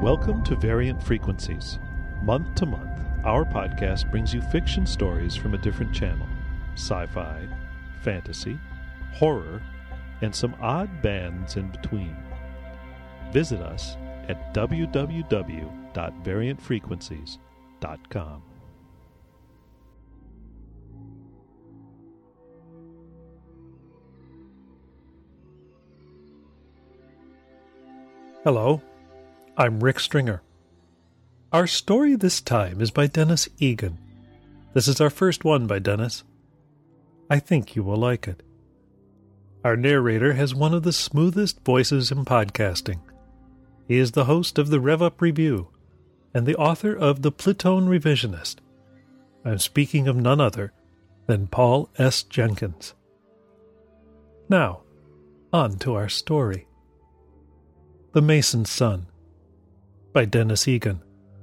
Welcome to Variant Frequencies. Month to month, our podcast brings you fiction stories from a different channel. Sci-fi, fantasy, horror, and some odd bands in between. Visit us at www.variantfrequencies.com. Hello, I'm Rick Stringer. Our story this time is by Dennis Egan. This is our first one by Dennis. I think you will like it. Our narrator has one of the smoothest voices in podcasting. He is the host of the Rev Up Review and the author of The Platoon Revisionist. I'm speaking of none other than Paul S. Jenkins. Now, on to our story. The Mason's Son by Dennis Egan.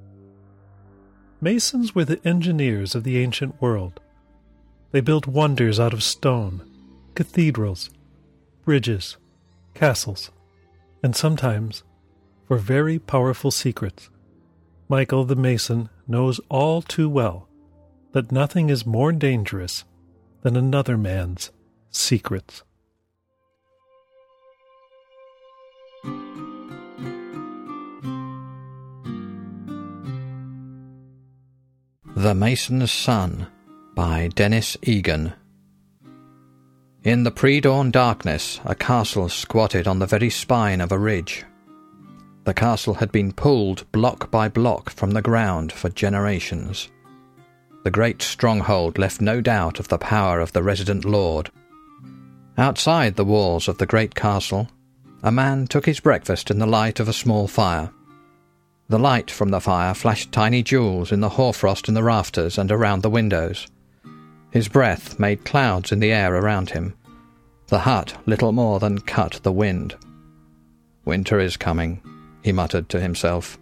Masons were the engineers of the ancient world. They built wonders out of stone, cathedrals, bridges, castles, and sometimes for very powerful secrets. Michael the Mason knows all too well that nothing is more dangerous than another man's secrets. The Mason's Son by Dennis Egan. In the pre-dawn darkness, a castle squatted on the very spine of a ridge. The castle had been pulled block by block from the ground for generations. The great stronghold left no doubt of the power of the resident lord. Outside the walls of the great castle, a man took his breakfast in the light of a small fire. The light from the fire flashed tiny jewels in the hoarfrost in the rafters and around the windows. His breath made clouds in the air around him. The hut little more than cut the wind. "Winter is coming," he muttered to himself.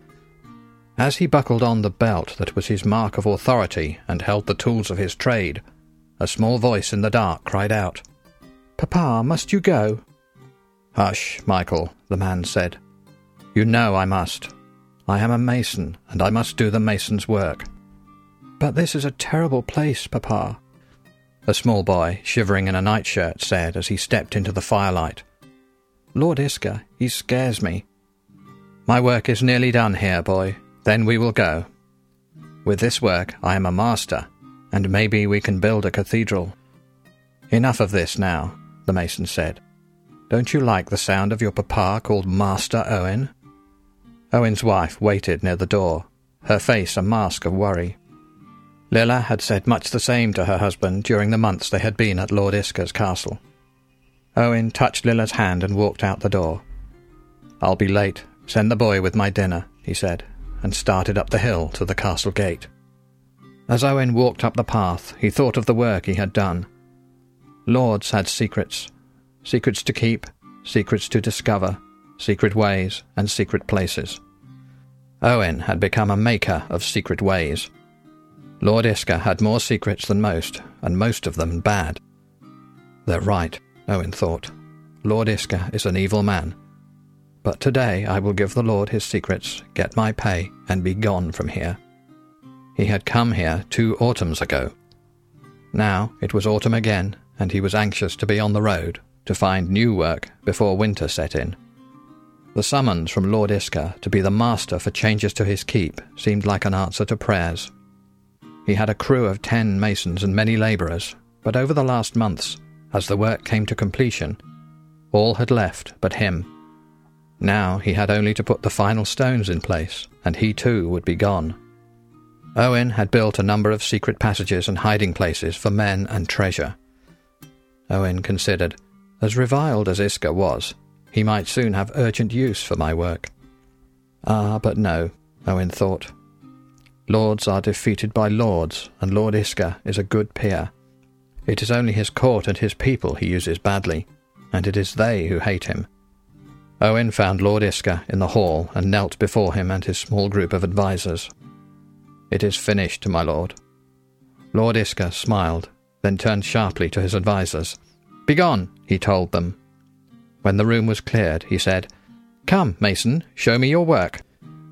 As he buckled on the belt that was his mark of authority and held the tools of his trade, a small voice in the dark cried out, "Papa, must you go?" "Hush, Michael," the man said. "You know I must. I am a mason, and I must do the mason's work." "But this is a terrible place, Papa," a small boy, shivering in a nightshirt, said as he stepped into the firelight. "Lord Isker, he scares me." "My work is nearly done here, boy. Then we will go. With this work I am a master, and maybe we can build a cathedral." "Enough of this now," the mason said. "Don't you like the sound of your papa called Master Owen?" Owen's wife waited near the door, her face a mask of worry. Lilla had said much the same to her husband during the months they had been at Lord Isker's castle. Owen touched Lilla's hand and walked out the door. "I'll be late. Send the boy with my dinner," he said, and started up the hill to the castle gate. As Owen walked up the path, he thought of the work he had done. Lords had secrets. Secrets to keep, secrets to discover, secret ways and secret places. Owen had become a maker of secret ways. Lord Isker had more secrets than most, and most of them bad. "They're right," Owen thought. "Lord Isker is an evil man. But today I will give the Lord his secrets, get my pay, and be gone from here." He had come here 2 autumns ago. Now it was autumn again, and he was anxious to be on the road, to find new work before winter set in. The summons from Lord Isker to be the master for changes to his keep seemed like an answer to prayers. He had a crew of 10 masons and many labourers, but over the last months, as the work came to completion, all had left but him. Now he had only to put the final stones in place, and he too would be gone. Owen had built a number of secret passages and hiding places for men and treasure. Owen considered, as reviled as Isker was, he might soon have urgent use for my work. But no, Owen thought. Lords are defeated by lords, and Lord Isker is a good peer. It is only his court and his people he uses badly, and it is they who hate him. Owen found Lord Isker in the hall and knelt before him and his small group of advisers. "It is finished, my lord." Lord Isker smiled, then turned sharply to his advisers. "Begone," he told them. When the room was cleared, he said, "Come, Mason, show me your work."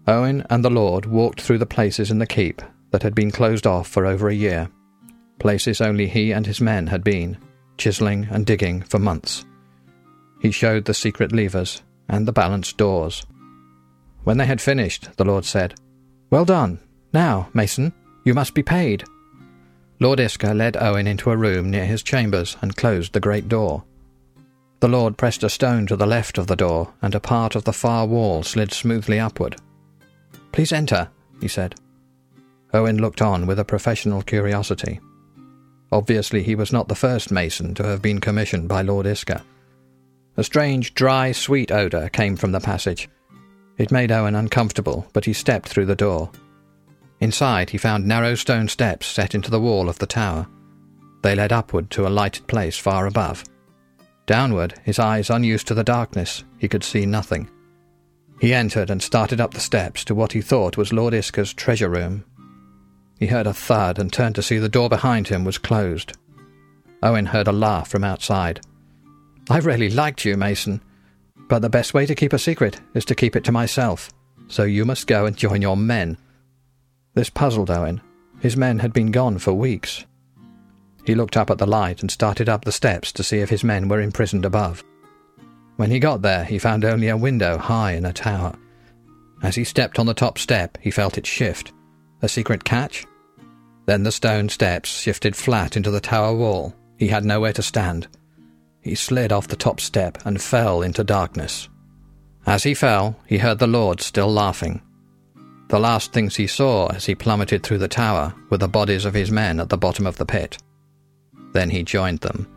Owen and the Lord walked through the places in the keep that had been closed off for over a year, places only he and his men had been, chiselling and digging for months. He showed the secret levers and the balanced doors. When they had finished, the Lord said, "Well done. Now, Mason, you must be paid." Lord Iska led Owen into a room near his chambers and closed the great door. The Lord pressed a stone to the left of the door, and a part of the far wall slid smoothly upward. "Please enter," he said. Owen looked on with a professional curiosity. Obviously he was not the first mason to have been commissioned by Lord Iska. A strange, dry, sweet odour came from the passage. It made Owen uncomfortable, but he stepped through the door. Inside he found narrow stone steps set into the wall of the tower. They led upward to a lighted place far above. Downward, his eyes unused to the darkness, he could see nothing. He entered and started up the steps to what he thought was Lord Iska's treasure room. He heard a thud and turned to see the door behind him was closed. Owen heard a laugh from outside. "I really liked you, Mason, but the best way to keep a secret is to keep it to myself, so you must go and join your men." This puzzled Owen. His men had been gone for weeks. He looked up at the light and started up the steps to see if his men were imprisoned above. When he got there, he found only a window high in a tower. As he stepped on the top step, he felt it shift. A secret catch? Then the stone steps shifted flat into the tower wall. He had nowhere to stand. He slid off the top step and fell into darkness. As he fell, he heard the Lord still laughing. The last things he saw as he plummeted through the tower were the bodies of his men at the bottom of the pit. Then he joined them.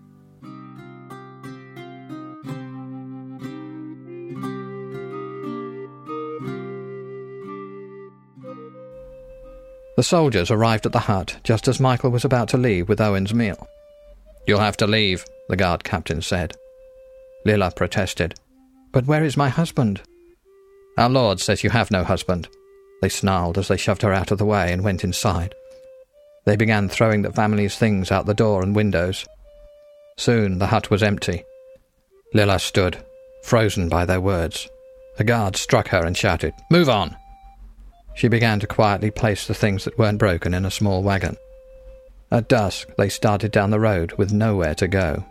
The soldiers arrived at the hut just as Michael was about to leave with Owen's meal. "You'll have to leave," the guard captain said. Lilla protested. "But where is my husband?" "Our Lord says you have no husband," they snarled as they shoved her out of the way and went inside. They began throwing the family's things out the door and windows. Soon the hut was empty. Lilla stood, frozen by their words. A guard struck her and shouted, "Move on!" She began to quietly place the things that weren't broken in a small wagon. At dusk, they started down the road with nowhere to go.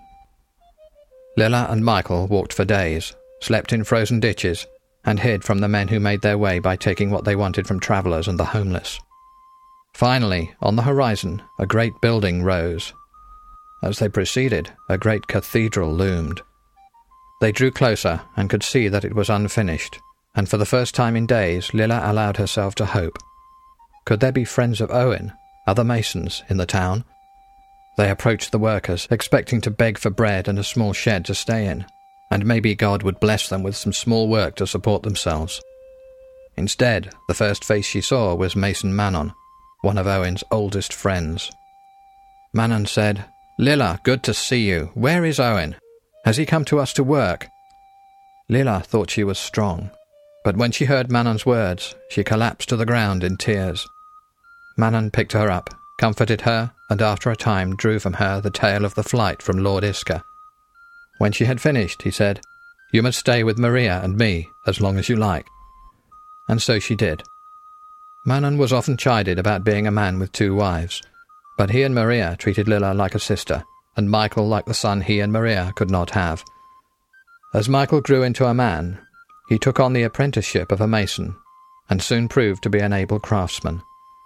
Lilla and Michael walked for days, slept in frozen ditches, and hid from the men who made their way by taking what they wanted from travellers and the homeless. Finally, on the horizon, a great building rose. As they proceeded, a great cathedral loomed. They drew closer and could see that it was unfinished, and for the first time in days Lilla allowed herself to hope. Could there be friends of Owen, other masons, in the town? They approached the workers, expecting to beg for bread and a small shed to stay in, and maybe God would bless them with some small work to support themselves. Instead, the first face she saw was Mason Manon, one of Owen's oldest friends. Manon said, "Lilla, good to see you. Where is Owen? Has he come to us to work?" Lilla thought she was strong, but when she heard Manon's words, she collapsed to the ground in tears. Manon picked her up, comforted her, and after a time drew from her the tale of the flight from Lord Iska. When she had finished, he said, "You must stay with Maria and me as long as you like." And so she did. Manon was often chided about being a man with 2 wives, but he and Maria treated Lilla like a sister, and Michael like the son he and Maria could not have. As Michael grew into a man, he took on the apprenticeship of a mason, and soon proved to be an able craftsman.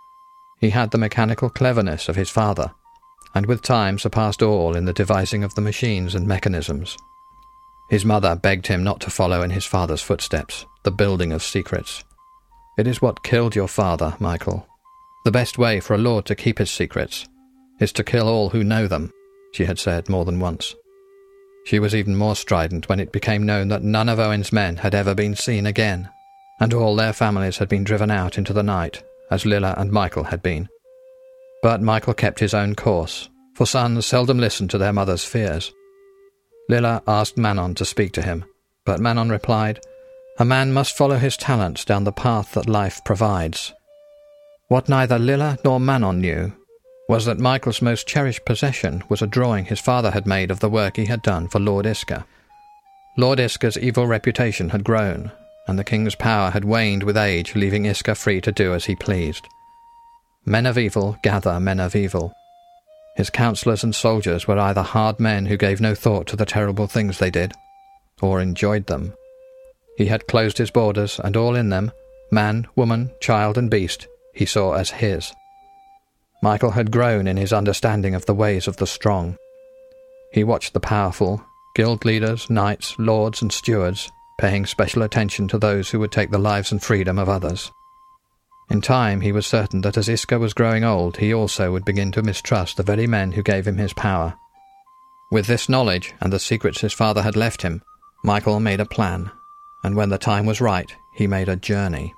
He had the mechanical cleverness of his father, and with time surpassed all in the devising of the machines and mechanisms. His mother begged him not to follow in his father's footsteps, the building of secrets. "It is what killed your father, Michael. The best way for a lord to keep his secrets is to kill all who know them," she had said more than once. She was even more strident when it became known that none of Owen's men had ever been seen again, and all their families had been driven out into the night, as Lilla and Michael had been. But Michael kept his own course, for sons seldom listened to their mother's fears. Lilla asked Manon to speak to him, but Manon replied, "A man must follow his talents down the path that life provides." What neither Lilla nor Manon knew was that Michael's most cherished possession was a drawing his father had made of the work he had done for Lord Iska. Lord Iska's evil reputation had grown, and the king's power had waned with age, leaving Isca free to do as he pleased. Men of evil gather men of evil. His counsellors and soldiers were either hard men who gave no thought to the terrible things they did, or enjoyed them. He had closed his borders, and all in them, man, woman, child, and beast, he saw as his. Michael had grown in his understanding of the ways of the strong. He watched the powerful, guild leaders, knights, lords, and stewards, paying special attention to those who would take the lives and freedom of others. In time he was certain that as Isca was growing old, he also would begin to mistrust the very men who gave him his power. With this knowledge, and the secrets his father had left him, Michael made a plan, and when the time was right, he made a journey.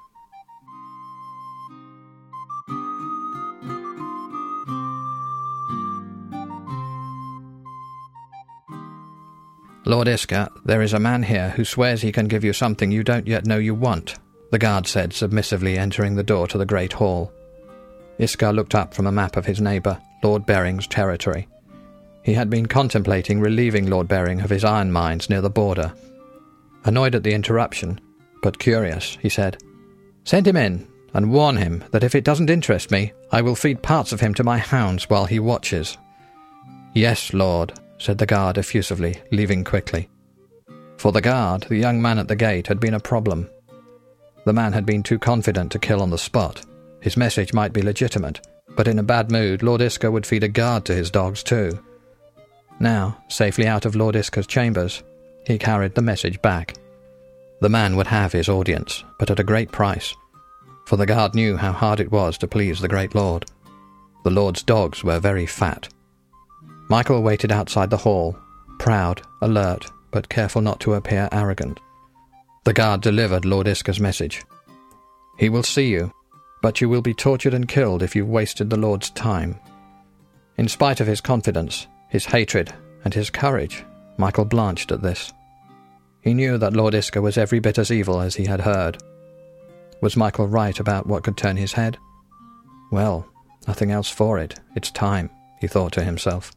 "Lord Isca, there is a man here who swears he can give you something you don't yet know you want," the guard said, submissively entering the door to the great hall. Isca looked up from a map of his neighbour, Lord Bering's territory. He had been contemplating relieving Lord Bering of his iron mines near the border. Annoyed at the interruption, but curious, he said, "Send him in, and warn him that if it doesn't interest me, I will feed parts of him to my hounds while he watches." "Yes, Lord," said the guard effusively, leaving quickly. For the guard, the young man at the gate had been a problem. The man had been too confident to kill on the spot. His message might be legitimate, but in a bad mood, Lord Isca would feed a guard to his dogs too. Now, safely out of Lord Isca's chambers, he carried the message back. The man would have his audience, but at a great price, for the guard knew how hard it was to please the great lord. The lord's dogs were very fat. Michael waited outside the hall, proud, alert, but careful not to appear arrogant. The guard delivered Lord Isca's message. "He will see you, but you will be tortured and killed if you've wasted the Lord's time." In spite of his confidence, his hatred, and his courage, Michael blanched at this. He knew that Lord Isca was every bit as evil as he had heard. Was Michael right about what could turn his head? Well, nothing else for it. It's time, he thought to himself.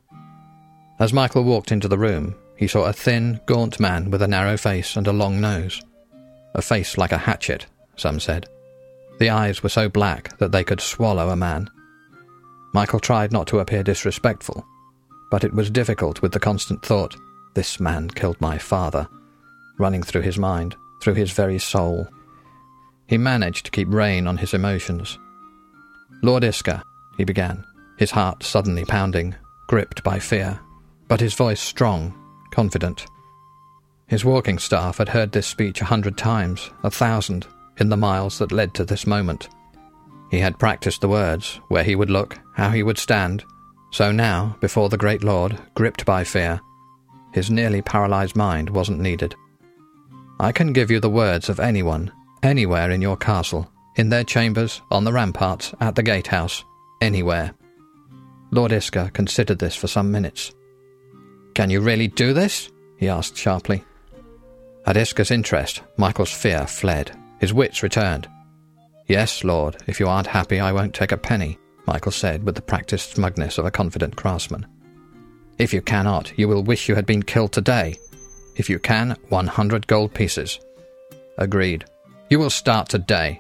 As Michael walked into the room, he saw a thin, gaunt man with a narrow face and a long nose. A face like a hatchet, some said. The eyes were so black that they could swallow a man. Michael tried not to appear disrespectful, but it was difficult with the constant thought, "This man killed my father," running through his mind, through his very soul. He managed to keep rein on his emotions. "Lord Isca," he began, his heart suddenly pounding, gripped by fear, but his voice strong, confident. His walking staff had heard this speech 100 times, 1,000, in the miles that led to this moment. He had practiced the words, where he would look, how he would stand, so now, before the great lord, gripped by fear, his nearly paralysed mind wasn't needed. "I can give you the words of anyone, anywhere in your castle, in their chambers, on the ramparts, at the gatehouse, anywhere." Lord Isca considered this for some minutes. "Can you really do this?" he asked sharply. At Isca's interest, Michael's fear fled. His wits returned. "Yes, Lord, if you aren't happy I won't take a penny," Michael said with the practised smugness of a confident craftsman. "If you cannot, you will wish you had been killed today. If you can, 100 gold pieces." "Agreed. You will start today."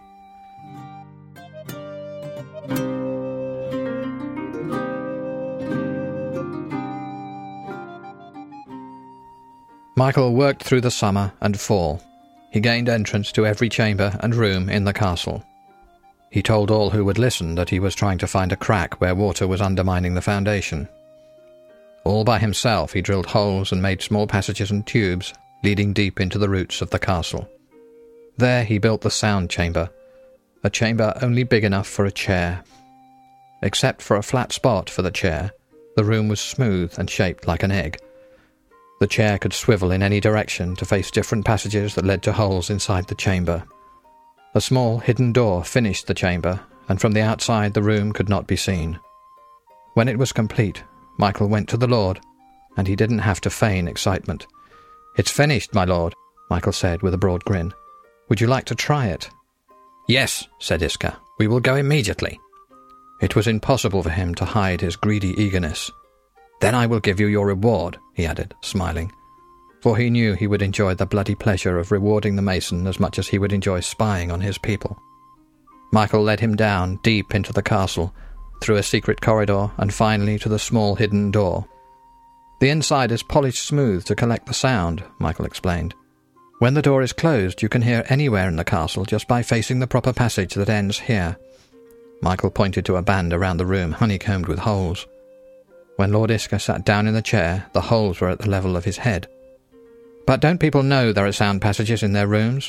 Michael worked through the summer and fall. He gained entrance to every chamber and room in the castle. He told all who would listen that he was trying to find a crack where water was undermining the foundation. All by himself he drilled holes and made small passages and tubes leading deep into the roots of the castle. There he built the sound chamber, a chamber only big enough for a chair. Except for a flat spot for the chair, the room was smooth and shaped like an egg. The chair could swivel in any direction to face different passages that led to holes inside the chamber. A small hidden door finished the chamber, and from the outside the room could not be seen. When it was complete, Michael went to the Lord, and he didn't have to feign excitement. "It's finished, my lord," Michael said with a broad grin. "Would you like to try it?" "Yes," said Isca. "We will go immediately." It was impossible for him to hide his greedy eagerness. "Then I will give you your reward," he added, smiling. for he knew he would enjoy the bloody pleasure of rewarding the mason as much as he would enjoy spying on his people. Michael led him down deep into the castle, through a secret corridor, and finally to the small hidden door. The inside is polished smooth to collect the sound, Michael explained. When the door is closed, you can hear anywhere in the castle just by facing the proper passage that ends here. Michael pointed to a band around the room, honeycombed with holes. When Lord Iska sat down in the chair, the holes were at the level of his head. But don't people know there are sound passages in their rooms?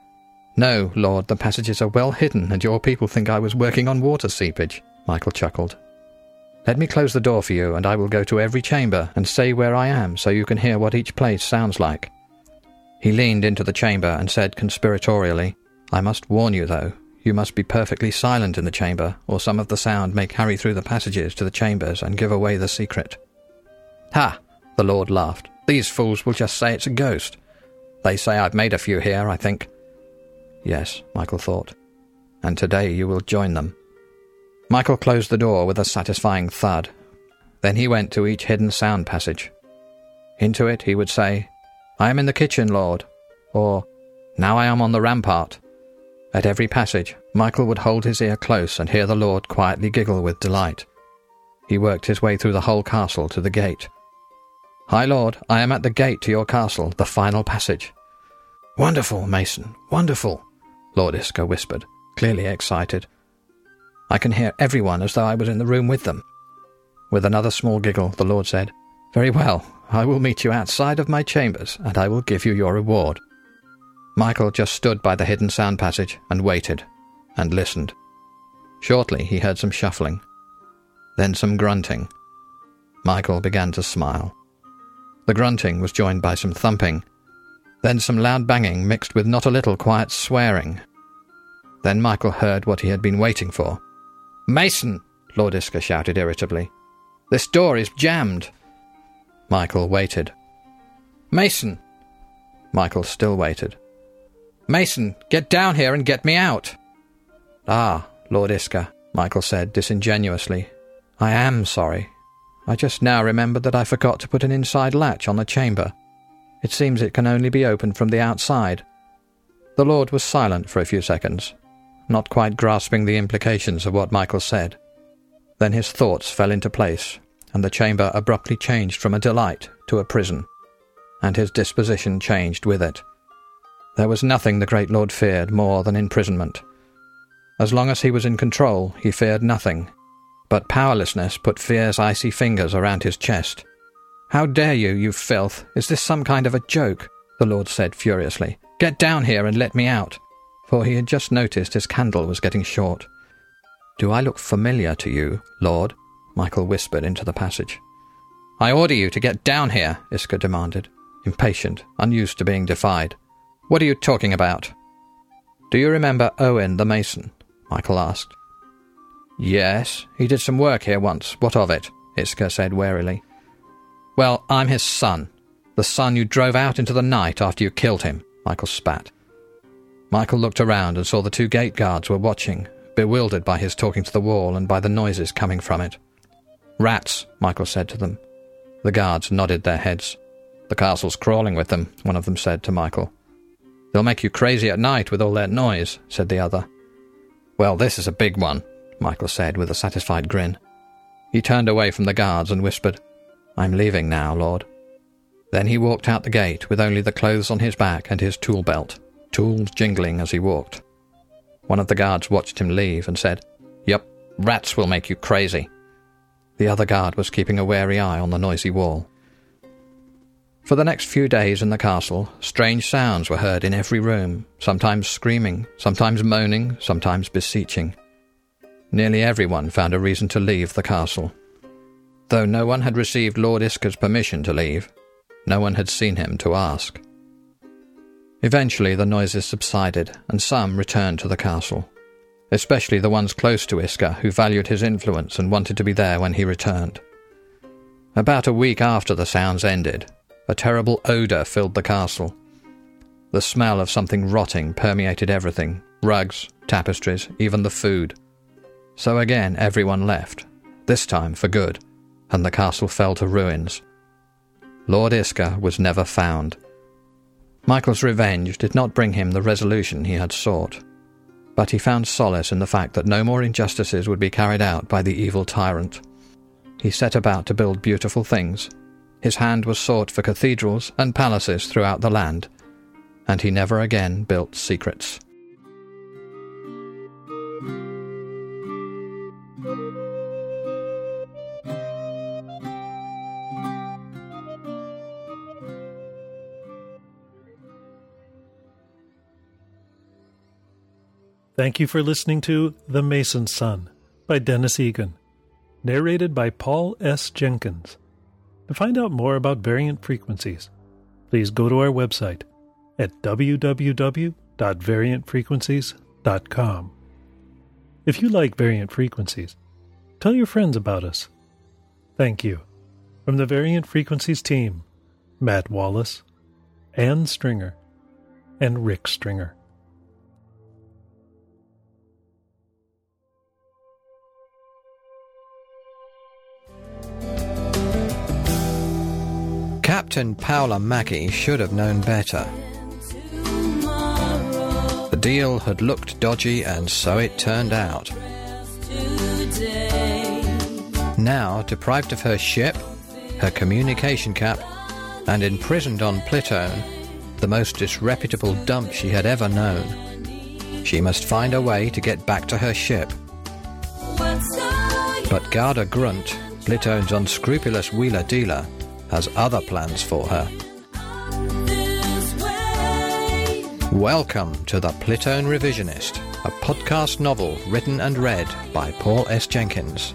No, Lord, the passages are well hidden, and your people think I was working on water seepage, Michael chuckled. Let me close the door for you, and I will go to every chamber and say where I am so you can hear what each place sounds like. He leaned into the chamber and said conspiratorially, I must warn you, though, you must be perfectly silent in the chamber, or some of the sound may carry through the passages to the chambers and give away the secret. Ha! The Lord laughed. These fools will just say it's a ghost. They say I've made a few here, I think. Yes, Michael thought. And today you will join them. Michael closed the door with a satisfying thud. Then he went to each hidden sound passage. Into it he would say, I am in the kitchen, Lord, or now I am on the rampart. At every passage, Michael would hold his ear close and hear the Lord quietly giggle with delight. He worked his way through the whole castle to the gate. Hi, Lord, I am at the gate to your castle, the final passage. Wonderful, Mason, wonderful, Lord Iska whispered, clearly excited. I can hear everyone as though I was in the room with them. With another small giggle, the Lord said, Very well, I will meet you outside of my chambers, and I will give you your reward. Michael just stood by the hidden sound passage and waited, and listened. Shortly he heard some shuffling, then some grunting. Michael began to smile. The grunting was joined by some thumping, then some loud banging mixed with not a little quiet swearing. Then Michael heard what he had been waiting for. Mason! Lord Iska shouted irritably. This door is jammed. Michael waited. Mason! Michael still waited. Mason, get down here and get me out. Ah, Lord Iska, Michael said disingenuously. I am sorry. I just now remembered that I forgot to put an inside latch on the chamber. It seems it can only be opened from the outside. The Lord was silent for a few seconds, not quite grasping the implications of what Michael said. Then his thoughts fell into place, and the chamber abruptly changed from a delight to a prison, and his disposition changed with it. There was nothing the great Lord feared more than imprisonment. As long as he was in control, he feared nothing, but powerlessness put fear's icy fingers around his chest. How dare you, you filth! Is this some kind of a joke? The Lord said furiously. Get down here and let me out, for he had just noticed his candle was getting short. Do I look familiar to you, Lord? Michael whispered into the passage. I order you to get down here, Iska demanded, impatient, unused to being defied. What are you talking about? Do you remember Owen the Mason? Michael asked. Yes, he did some work here once. What of it? Iska said warily. Well, I'm his son. The son you drove out into the night after you killed him, Michael spat. Michael looked around and saw the two gate guards were watching, bewildered by his talking to the wall and by the noises coming from it. Rats, Michael said to them. The guards nodded their heads. The castle's crawling with them, one of them said to Michael. They'll make you crazy at night with all that noise, said the other. Well, this is a big one, Michael said with a satisfied grin. He turned away from the guards and whispered, I'm leaving now, Lord. Then he walked out the gate with only the clothes on his back and his tool belt, tools jingling as he walked. One of the guards watched him leave and said, Yup, rats will make you crazy. The other guard was keeping a wary eye on the noisy wall. For the next few days in the castle, strange sounds were heard in every room, sometimes screaming, sometimes moaning, sometimes beseeching. Nearly everyone found a reason to leave the castle. Though no one had received Lord Iska's permission to leave, no one had seen him to ask. Eventually the noises subsided, and some returned to the castle, especially the ones close to Iska who valued his influence and wanted to be there when he returned. About a week after the sounds ended, a terrible odour filled the castle. The smell of something rotting permeated everything, rugs, tapestries, even the food. So again everyone left, this time for good, and the castle fell to ruins. Lord Iska was never found, Michael's revenge did not bring him the resolution he had sought, but he found solace in the fact that no more injustices would be carried out by the evil tyrant. He set about to build beautiful things. His hand was sought for cathedrals and palaces throughout the land, and he never again built secrets. Thank you for listening to The Mason's Son by Dennis Egan, narrated by Paul S. Jenkins. To find out more about variant frequencies, please go to our website at www.variantfrequencies.com. If you like Variant Frequencies, tell your friends about us. Thank you. From the Variant Frequencies team, Matt Wallace, Ann Stringer, and Rick Stringer. Captain Paola Mackie should have known better. The deal had looked dodgy, and so it turned out. Now, deprived of her ship, her communication cap, and imprisoned on Plitone, the most disreputable dump she had ever known, she must find a way to get back to her ship. But Garda Grunt, Plitone's unscrupulous wheeler-dealer, has other plans for her. Welcome to The Plitone Revisionist, a podcast novel written and read by Paul S. Jenkins.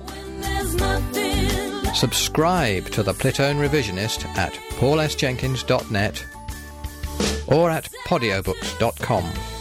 Subscribe to The Plitone Revisionist at paulsjenkins.net or at podiobooks.com.